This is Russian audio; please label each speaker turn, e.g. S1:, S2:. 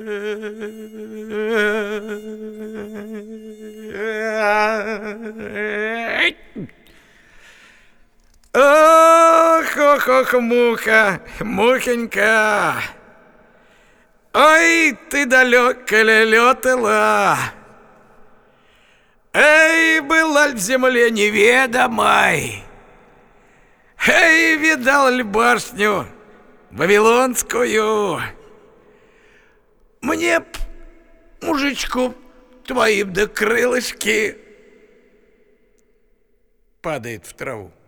S1: Ох, ох, ох, муха, мухонька, ой, ты далеко ли летала? Эй, была ль в земле неведомой? Эй, видал ли башню вавилонскую? Мне б, мужичку, твоим да крылышки. Падает в траву.